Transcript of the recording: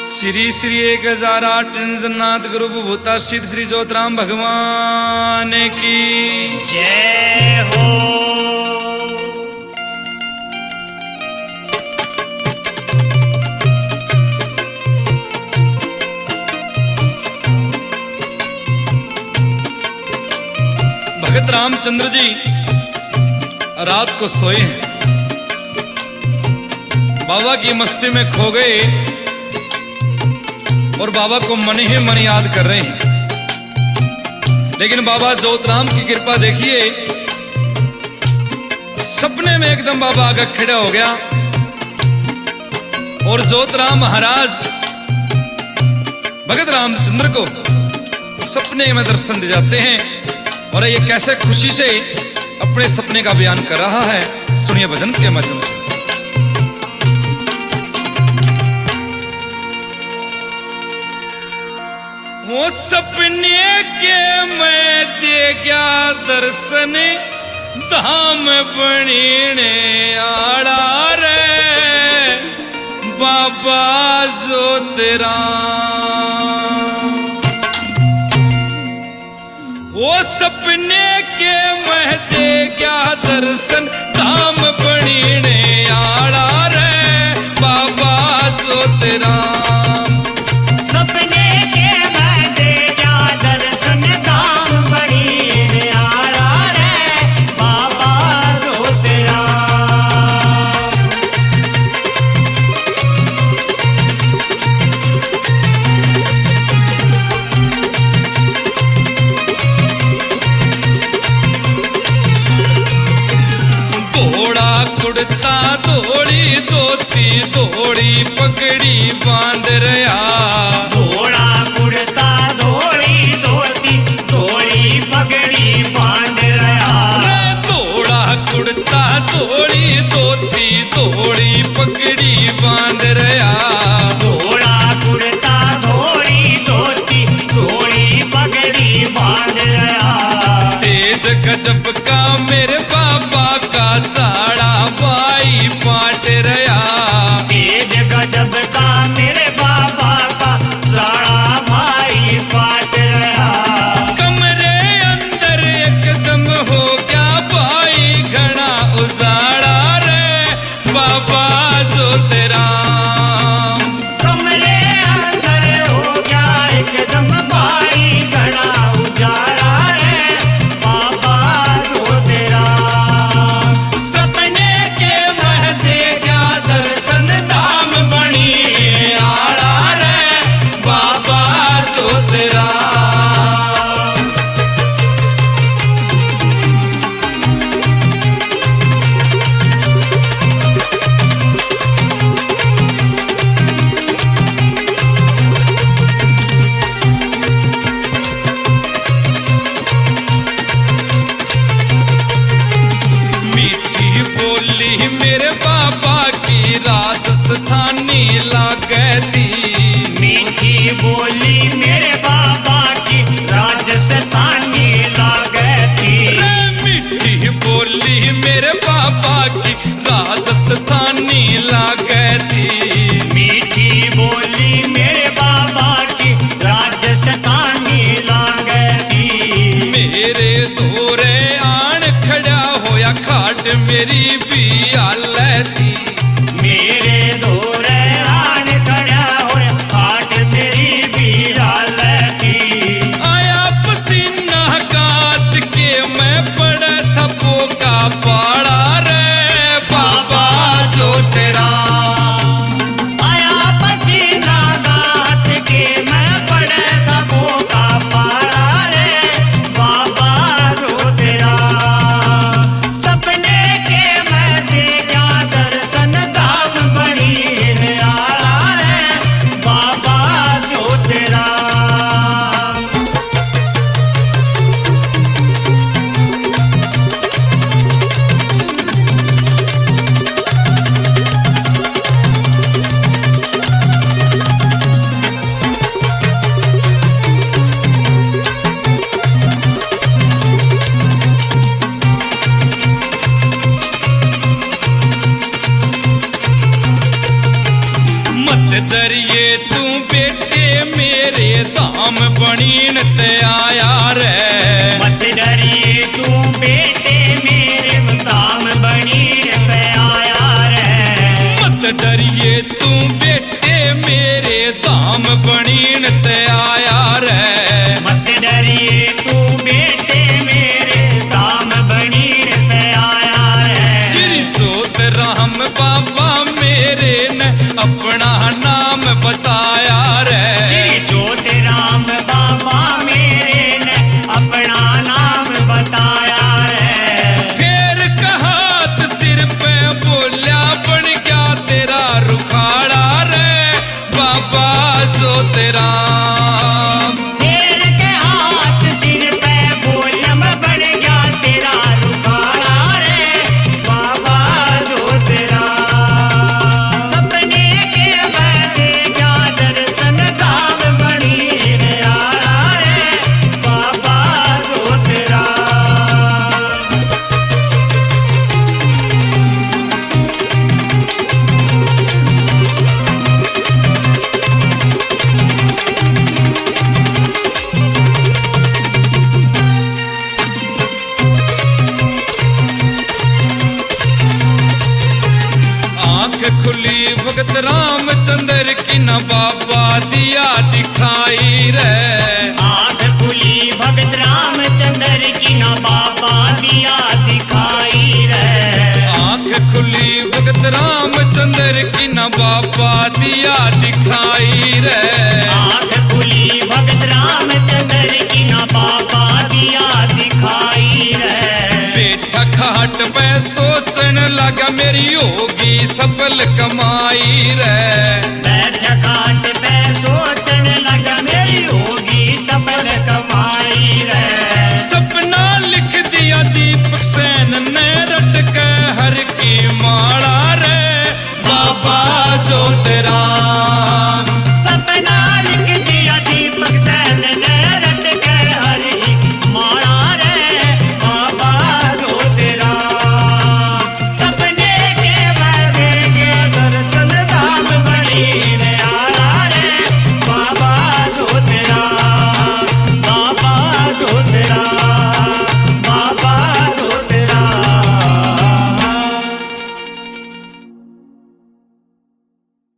श्री श्री 1008 जन्नाथ गुरु भूता श्री श्री ज्योतराम भगवान की जय हो। भगत रामचंद्र जी रात को सोए हैं, बाबा की मस्ती में खो गए और बाबा को मन ही मन याद कर रहे हैं। लेकिन बाबा ज्योतराम की कृपा देखिए, सपने में एकदम बाबा आगे खड़ा हो गया और ज्योतराम महाराज भगत रामचंद्र को सपने में दर्शन दे जाते हैं और ये कैसे खुशी से अपने सपने का बयान कर रहा है, सुनिए भजन के माध्यम से। वो सपने के मैं दे गया दर्शन, धाम बनीने आड़ा रे बाबा ज्योतिराम। वो सपने के मैं दे गया दर्शन, धाम बनीने आड़ा रे बाबा ज्योतिराम। सपने के मैं दे गया दर्शन, धाम बनीने आड़ा रे बाबा ज्योतिराम। कुड़ता धोड़ी धोती धोड़ी पगड़ी बांध रहा। धोड़ा कुड़ता धोड़ी धोती धोड़ी पगड़ी बांध रहा। धोड़ा कुड़ता धोड़ी धोती धोड़ी पगड़ी बांध रहा। धोड़ा कुड़ता धोड़ी धोती धोड़ी पगड़ी बांध रहा। तेज गजब का मेरे बाबा का चाड़ा भाई पाट रहा। तेज गजब का मेरे बाबा का साड़ा भाई पाट रहा। कमरे अंदर एकदम हो गया भाई घना उजाड़ा रे बाबा ज्योतिराम। कमरे अंदर हो गया एकदम भाई घना उजाड़ा रे बाबा ज्योतिराम। सपने के मैं दे गया दर्शन, धाम बनी आड़ा रे बाबा ज्योतिराम। मीठी बोली मेरे बाबा की राजस्थानी लागती। मीठी बोली मेरे बाबा की राजस्थानी लागती। रे मीठी बोली मेरे बाबा की राजस्थानी लागती। मीठी बोली मेरे बाबा की राजस्थानी लागती। मेरे धोरे आन खड़ा होया खाट मेरी भी आलती। मेरे धोरे आन खड़ा होया खाट मेरी भी हालती। आया पसीना काट के मैं पड़ा था पोका पाड़ा रे बाबा ज्योतिराम। आया पसीना गात के मैं पड़े तबो का पारा रे बाबा ज्योतिराम। सपने के मैं दे गया दर्शन, धाम बनी आड़ा रे बाबा ज्योतिराम। दरिए तू बेटे मेरे धाम बनीन ते आया रे। मत डरिए तू बेटे मेरे धाम बनीन पे आया रे। मत डरिए तू बेटे मेरे धाम बनीन ते आया रे। मत डरिए तू बेटे मेरे धाम बनीन पे आया रे। श्री जोत राम बाबा मेरे ने अपना नाम बताया रे। श्री ज्योत राम बाबा मेरे ने अपना नाम बताया रे। फिर कहात सिर पे बोलिया बन गया तेरा रुखाड़ा रे बाबा जोत राम। फेर के हाथ सिर पे बोलम बन गया तेरा रुखाड़ा रे बाबा ज्योत राम। सपने के बदे जा दर्शन धाम बनी रे आया रे बाबा ज्योत राम। आंख खुली भगत रामचंद्र की न बाबा दिया दिखाई रे। आँख खुली भगत रामचंद्र की न बाबा दिया दिखाई रे। आंख खुली भगत रामचंद्र की न बाबा दिया दिखाई रे। आँख खुली भगत रामचंद्र की न बाबा दिया दिखाई रे। बेटा खाट पे सोचन लगा मेरी होगी सफल कमाई रे। बैठ घाट